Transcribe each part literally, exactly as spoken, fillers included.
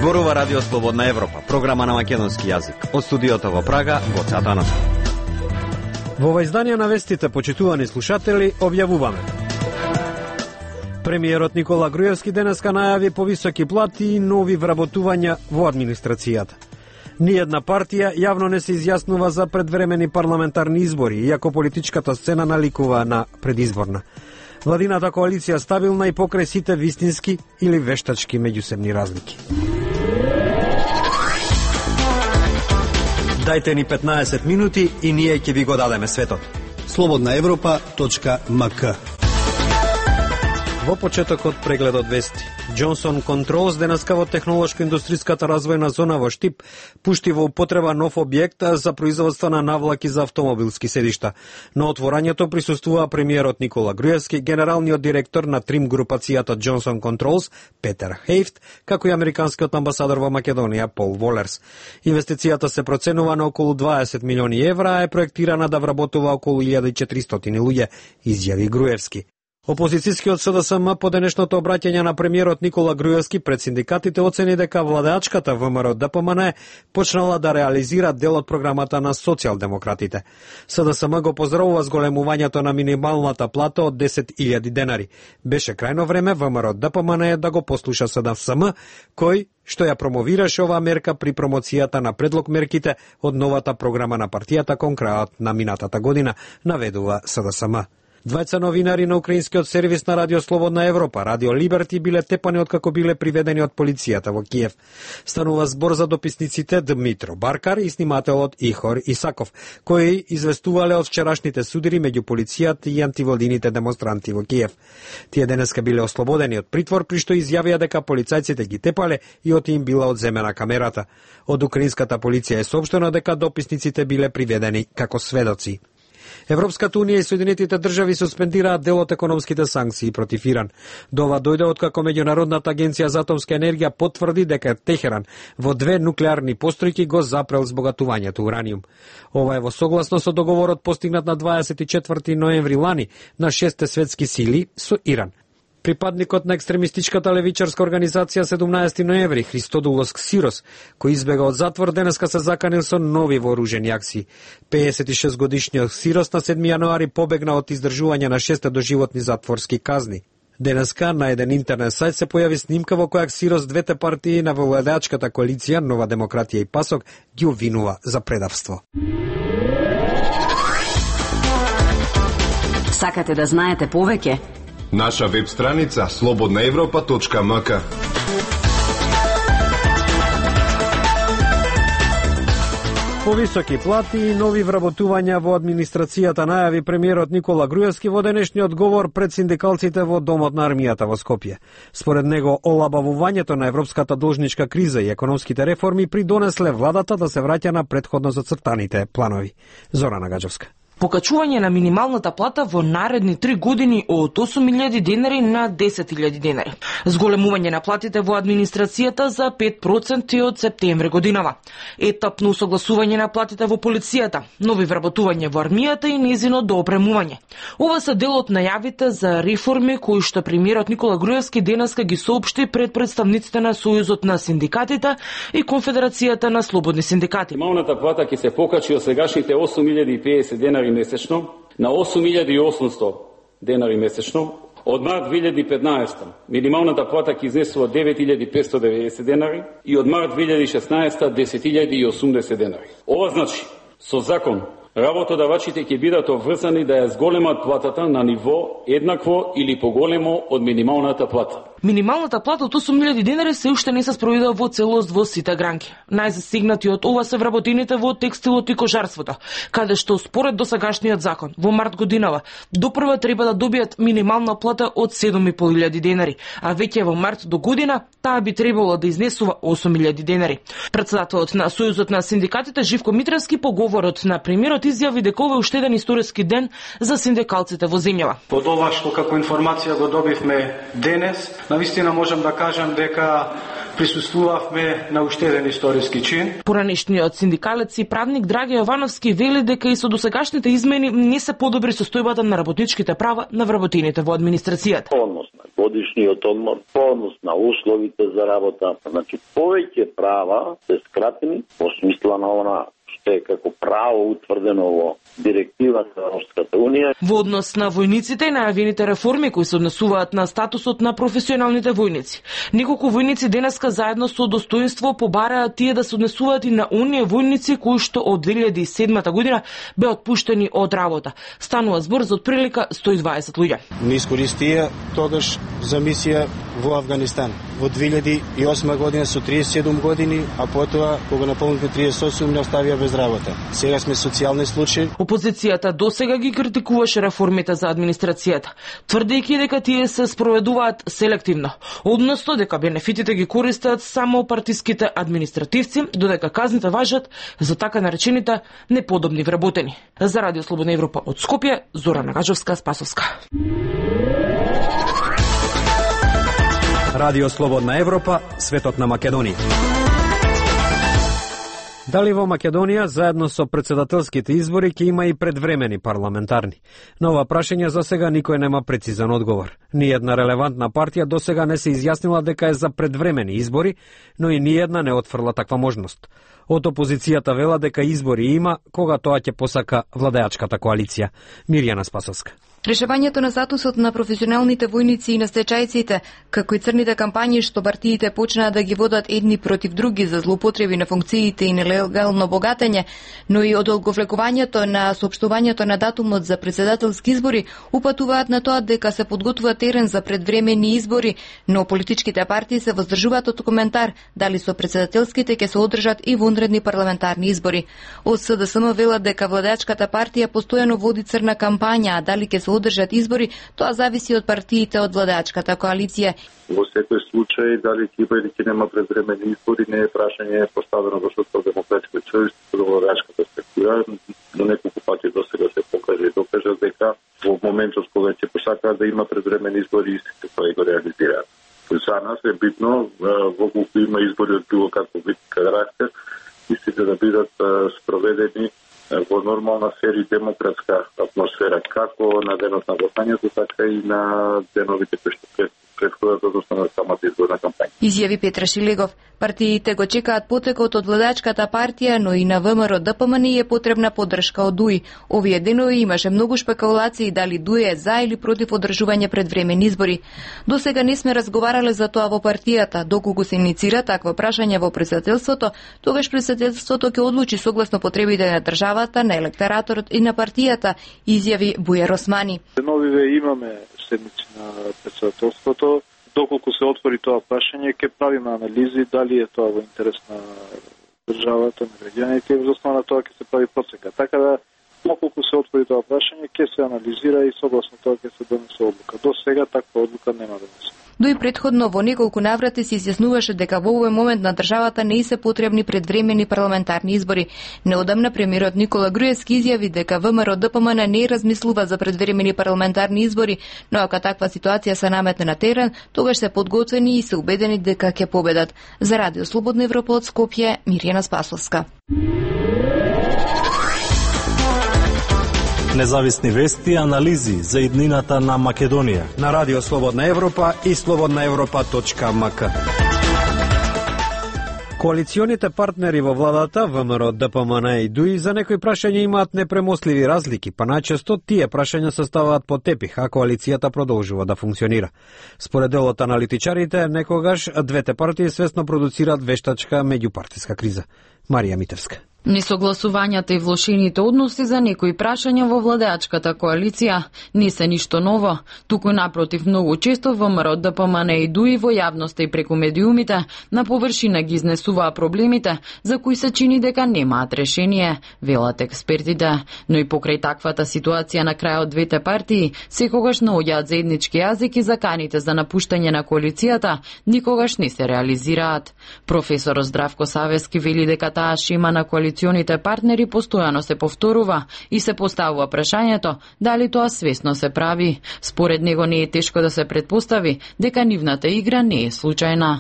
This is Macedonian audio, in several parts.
Зборува Радио Слободна Европа, програма на македонски јазик. Од студиото во Прага, Гоце Атанасов. Во ова издание на вестите, почитувани слушатели, објавуваме. Премиерот Никола Груевски денеска најави повисоки плати и нови вработувања во администрацијата. Ниједна партија јавно не се изјаснува за предвремени парламентарни избори, иако политичката сцена наликува на предизборна. Владината коалиција стабилна и покрај сите вистински или вештачки меѓусебни разлики. Дајте ни петнаесет минути и ние ќе ви го дадеме светот. слободна европа точка ем ка. Во почетокот прегледот вести. Johnson Controls денеска во технолошко-индустриската развојна зона во Штип пушти во употреба нов објект за производство на навлаки за автомобилски седишта. На отворањето присуствува премиерот Никола Груевски, генералниот директор на трим групацијата Johnson Controls Петер Хейфт, како и американскиот амбасадор во Македонија Пол Волерс. Инвестицијата се проценува на околу дваесет милиони евра, а е проектирана да вработува околу илјада и четиристотини луѓе, изјави Груевски. Опозицијскиот С Д С М по денешното обраќање на премиерот Никола Груевски пред синдикатите оцени дека владеачката Вэ М Р Д П М Н почнала да реализира дел од програмата на социјалдемократите. С Д С М го поздравува зголемувањето на минималната плата од десет илјади денари. Беше крајно време Вэ М Р Д П М Н да го послуша С Д С М, кој што ја промовираше оваа мерка при промоцијата на предлог мерките од новата програма на партијата кон крајот на минатата година, наведува С Д С М. Двајца новинари на украинскиот сервис на Радио Слободна Европа, Радио Либерти, биле тепани откако биле приведени од полицијата во Киев. Станува збор за дописниците Дмитро Баркар и снимателот Ихор Исаков, кои известувале од вчерашните судири меѓу полицијата и антивладините демонстранти во Киев. Тие денеска биле ослободени од притвор, при што изјавија дека полицајците ги тепале и од им била одземена камерата. Од украинската полиција е соопштено дека дописниците биле приведени како сведоци. Европската унија и Соединетите држави суспендираат дел од економските санкции против Иран. До ова дојде откако Меѓународната агенција за атомска енергија потврди дека Техеран во две нуклеарни постројки го запрел збогатувањето ураниум. Ова е во согласно со договорот постигнат на дваесет и четврти ноември лани на шесте светски сили со Иран. Припадникот на екстремистичката левичарска организација седумнаесети ноември Христодулос Ксирос, кој избега од затвор, денеска се заканил со нови вооружени акции. пеесет и шест годишниот Ксирос на седми јануари побегна од издржување на шест доживотни затворски казни. Денеска на еден интернет сајт се појави снимка во која Ксирос двете партии на владеачката коалиција Нова демократија и Пасок ги обвинува за предавство. Сакате да знаете повеќе? Наша веб страница слободна европа точка ем ка. Повисоки плати и нови вработувања во администрацијата најави премиерот Никола Груевски во денешниот говор пред синдикалците во Домот на армијата во Скопје. Според него, олабавувањето на европската должничка криза и економските реформи придонесле владата да се враќа на претходно зацртаните планови. Зорана Гаджовска. Покачување на минималната плата во наредни три години од осум илјади денари на десет илјади денари. Зголемување на платите во администрацијата за пет проценти од септември годинава. Етапно согласување на платите во полицијата, нови вработување во армијата и незино доопремување. Ова се дел од најавите за реформи кои што премиерот Никола Груевски денеска ги соопшти пред представниците на Сојузот на синдикатите и Конфедерацијата на слободни синдикати. Минималната плата ќе се покачи од сегашните осум илјади и пеесет денари месечно на осум илјади и осумсто денари месечно. Од март две илјади и петнаесета минималната плата ќе изнесува девет илјади петстотини и деветдесет денари и од март две илјади и шеснаесета десет илјади и осумдесет денари. Ова значи, со закон, работодавачите ќе бидат обврзани да ја зголемат платата на ниво еднакво или поголемо од минималната плата. Минималната плата од осум илјади денари се уште не се спроведува во целост во сите гранки. Најзастигнати од ова се вработените во текстилот и кожарството, каде што според досегашниот закон во март годинава допрва треба да добијат минимална плата од седум и пол илјади денари, а веќе во март до година таа би требало да изнесува осум илјади денари. Председателот на Сојузот на синдикатите Живко Митревски по говорот на премиерот изјави дека ова е уште еден историски ден за синдикалците во земјава. Под ова што како информација го добивме денес, навистина можам да кажам дека присуствувавме на уштеден историски чин. Поранешниот синдикалец и правник Драге Јовановски вели дека и со досегашните измени не се подобри состојбата на работничките права на вработените во администрацијата. Однос на годишниот одмор, однос на условите за работа, значи повеќе права се скратени по смисла на она што е како право утврдено во директивата на Европската унија. Во однос на војниците и најавените реформи кои се однесуваат на статусот на професионалните војници. Неколку војници денеска заедно со достоинство побараат тие да се однесуваат и на оние војници кои што од две илјади и седма година бе отпуштени од работа. Станува збор за отприлика сто и дваесет луѓе. Не искористија тогаш за мисија во Авганистан. Во две илјади и осма година со триесет и седум години, а потоа кога наполнивме триесет и осум не оставија без работа. Сега сме социјални случаи. Опозицијата досега ги критикуваше реформите за администрацијата, тврдејќи дека тие се спроведуваат селективно, односно дека бенефитите ги користат само партиските административци, додека казните важат за така наречените неподобни вработени. За Радио Слободна Европа од Скопје, Зора Нагачовска, Спасовска. Радио Слободна Европа, светот на Македонија. Дали во Македонија, заедно со председателските избори, ќе има и предвремени парламентарни? На ова прашање за сега никој нема прецизен одговор. Ниједна релевантна партија до сега не се изјаснила дека е за предвремени избори, но и ниједна не отфрла таква можност. Од опозицијата вела дека избори има кога тоа ќе посака владеачката коалиција. Мирјана Спасовска. Решавањето на статусот на професионалните војници и на стечајците, како и црните кампањи што партиите почнаа да ги водат едни против други за злоупотреби на функциите и нелегално богатење, но и одолговлекувањето на соопштувањето на датумот за председателски избори упатуваат на тоа дека се подготвува терен за предвремени избори, но политичките партии се воздржуваат од коментар дали со председателските ќе се одржат и вонредни парламентарни избори. Од СДСМ велат дека владеачката партија постојано води црна кампања, а дали ќе се одржат избори, тоа зависи од партиите од владеачката коалиција. Во секој случај, дали ќе има или ќе нема предвремени избори, не е прашање поставено во социјалдемократскиот сојуз и во владеачката структура. Но неколку пати до сега се покаже и докажа дека во моментот кога ќе посакаат да има предвремени избори, истите тоа го реализираат. За нас е битно, во колку има избори од било каков вид карактер, истите да бидат спроведени во нормална фер и демократска атмосфера, како на денот на гласањето, така и на деновите кои што претходат, односно на самата изборна кампања. Изјави Петра Шилегов. Партиите го чекаат потекот од владеачката партија, но и на ВМРО ДПМН е потребна поддршка од ДУИ. Овие денови имаше многу шпекулации дали ДУИ е за или против одржување предвремени избори. До сега не сме разговарале за тоа во партијата, доколку се иницира такво прашање во председателството, тогаш председателството ќе одлучи согласно потребите на државата, на електораторот и на партијата, изјави Бујар Османи. Деновиве имаме седмици на председателството. Доколку се отвори тоа прашање, ќе правиме анализи дали е тоа во интерес на државата, на граѓаните, и во основа на тоа ќе се прави процека. Така да, доколку се отвори тоа прашање, ќе се анализира и согласно тоа ќе се донесе одлука. До сега таква одлука нема да се. До и предходно во неколку наврати се изјаснуваше дека во овој момент на државата не и се потребни предвремени парламентарни избори. Неодамна премиерот Никола Груевски изјави дека ВМРО ДПМН не размислува за предвремени парламентарни избори, но ако таква ситуација се наметне на терен, тогаш се подготвени и се убедени дека ќе победат. За Радио Слободна Европа од Скопје, Мирјана Спасовска. Независни вести и анализи за иднината на Македонија на Радио Слободна Европа и слободна европа точка ем ка. Коалиционите партнери во владата, ВМРО, ДПМН и ДУИ, за некои прашања имаат непремостливи разлики, па најчесто тие прашања се ставаат под тепих, а коалицијата продолжува да функционира. Според дел од аналитичарите, некогаш двете партии свесно продуцираат вештачка меѓупартиска криза. Марија Митевска. Несогласувањата и влошените односи за некои прашања во владеачката коалиција не се ништо ново, туку напротив многу често ВМРО, ДПМН и ДУИ во јавноста и преку медиумите на површина ги изнесуваа проблемите за кои се чини дека немаат решение, велат експертите, но и покрај таквата ситуација на крајот двете партии секогаш наоѓаат заеднички јазик и заканите за напуштање на коалицијата никогаш не се реализираат. Професор Здравко Савески вели дека таа шема на коалицијата коалиционите партнери постојано се повторува и се поставува прашањето дали тоа свесно се прави. Според него не е тешко да се претпостави дека нивната игра не е случајна. ВМРО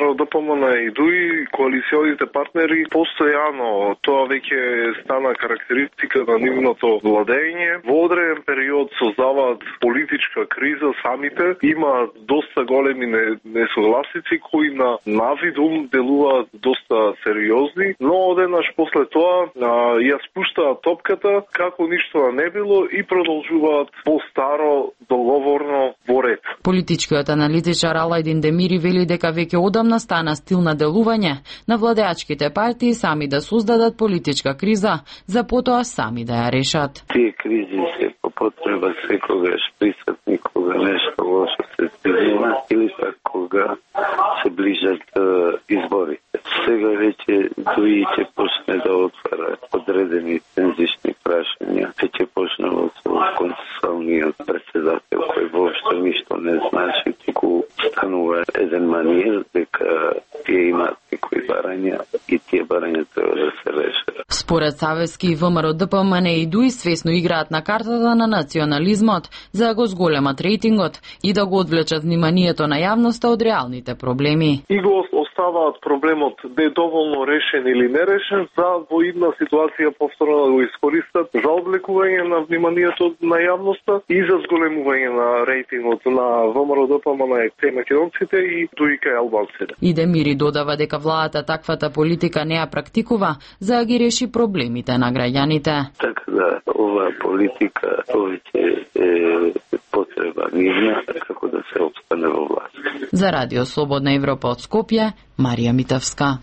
ВМРО-ДПМН и ДУИ, коалиционите партнери, постојано тоа веќе стана карактеристика на нивното владење. Во одреден период создаваат политичка криза самите, има доста големи несогласици кои на навидум делуваат доста сериозни, но одеднаш после тоа а, ја спуштаат топката како ништо не било и продолжуваат по старо договорно во ред. Политичкиот аналитичар Алајдин Демири вели дека веќе одамна стана стил на делување на владеачките партии сами да создадат политичка криза, за потоа сами да ја решат. Тие кризи се по потреба секогаш присутни кога нешто лошо се збива или пак кога се ближат изборите. Сега веќе ДУИ ќе почне да отвара одредени тензични прашања. Веќе почнало со концесуалниот председател кој воопшто ништо не значи, туку станува еден манир дека тие имаат некои барања и тие барања треба да се решат. Според Савески, ВМРО-ДПМН и ДУИ свесно играат на картата на национализмот за да го зголемат рейтингот и да го одвлечат вниманието на јавноста од реалните проблеми. И го оставаат проблемот недоволно решен или нерешен за во идна ситуација повторно да го искористат за одвлекување на вниманието на јавноста и за зголемување на рейтингот на ВМРО-ДПМН кај македонците и ДУИ кај албанците. И Демири додава дека владата таквата политика не ја практикува за да ги реши проблемите на граѓаните. Така да, оваа политика повеќе е потреба нивна како да се опстане во власт. За Радио Слободна Европа од Скопје, Марија Митевска.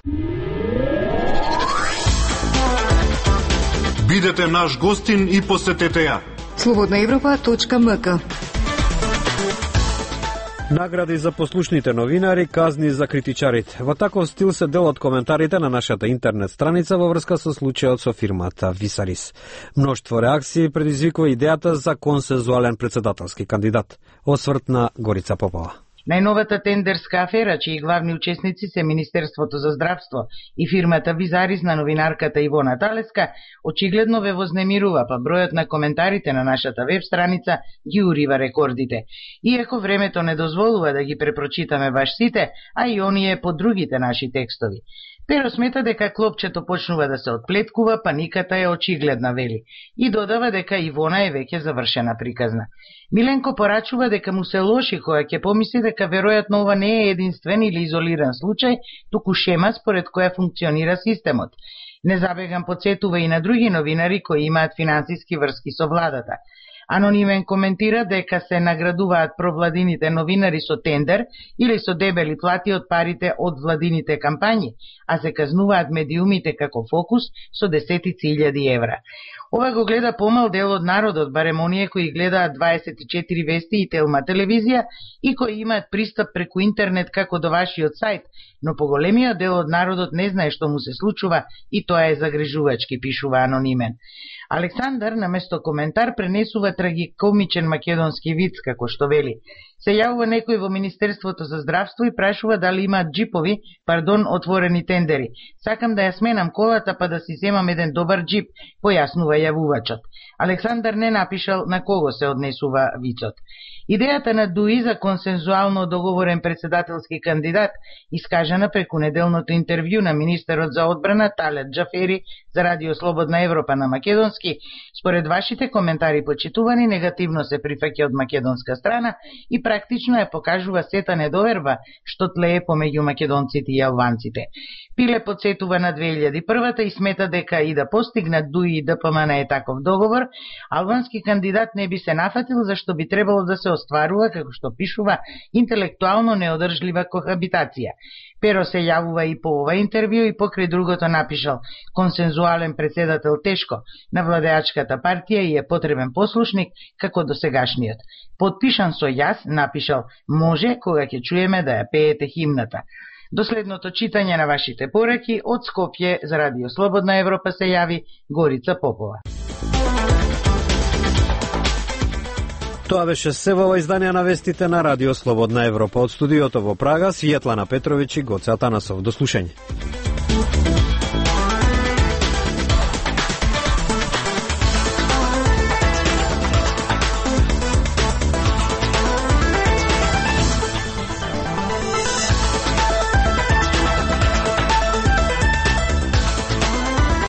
Бидете наш гостин и посетете ја. слободна европа точка ем ка. Награди за послушните новинари, казни за критичарите. Во таков стил се делат коментарите на нашата интернет страница во врска со случајот со фирмата Висарис. Мноштво реакции предизвикува идејата за консензуален председателски кандидат. Осврт на Горица Попова. Најновата тендерска афера, чии главни учесници се Министерството за здравство и фирмата Визарис на новинарката Ивона Талеска, очигледно ве вознемирува, па бројот на коментарите на нашата веб страница ги урива рекордите. Иако времето не дозволува да ги препрочитаме баш сите, а и оние по другите наши текстови. Перо смета дека клопчето почнува да се отплеткува, паниката е очигледна, вели. И додава дека Ивона е веќе завршена приказна. Миленко порачува дека му се лоши кога ќе помисли дека веројатно ова не е единствен или изолиран случај, туку шема според која функционира системот. Незабеган подсетува и на други новинари кои имаат финансиски врски со владата. Анонимен коментира дека се наградуваат провладините новинари со тендер или со дебели плати од парите од владините кампањи, а се казнуваат медиумите како Фокус со десетици илјади евра. Ова го гледа помал дел од народот, барем оние кои гледаат дваесет и четири вести и Телма телевизија и кои имаат пристап преку интернет како до вашиот сајт, но поголемиот дел од народот не знае што му се случува и тоа е загрижувачки, пишува анонимен. Александар, наместо коментар, пренесува трагикомичен македонски виц, како што вели. Се јавува некој во Министерството за здравство и прашува дали имаат джипови, пардон, отворени тендери. Сакам да ја сменам колата па да си земам еден добар джип, појаснува јавувачот. Александар не напишал на кого се однесува вицот. Идејата на ДУИ за консензуално договорен председателски кандидат, искажана преку неделното интервју на министерот за одбрана Талет Джафери за Радио Слободна Европа на македонски, според вашите коментари почитувани, негативно се прифаќа од македонска страна и практично ја покажува сета недоверба што тлее помеѓу македонците и албанците. Пиле подсетува на две илјади и прва и смета дека и да постигнат ДУИ и ДПМН е таков договор, албански кандидат не би се нафатил зашто би требало да се остварува, како што пишува, интелектуално неодржлива кохабитација. Перо се јавува и по ова интервју и покрај другото напишал: консензуален председател тешко, на владеачката партија и е потребен послушник како до сегашниот. Подпишан со јас, напишал: може кога ќе чуеме да ја пеете химната. До следното читање на вашите пораки од Скопје за Радио Слободна Европа се јави Горица Попова. Тоа беше се во издание на вестите на Радио Слободна Европа. Од студиото во Прага, Светлана Петровиќ и Гоце Атанасов. До слушање.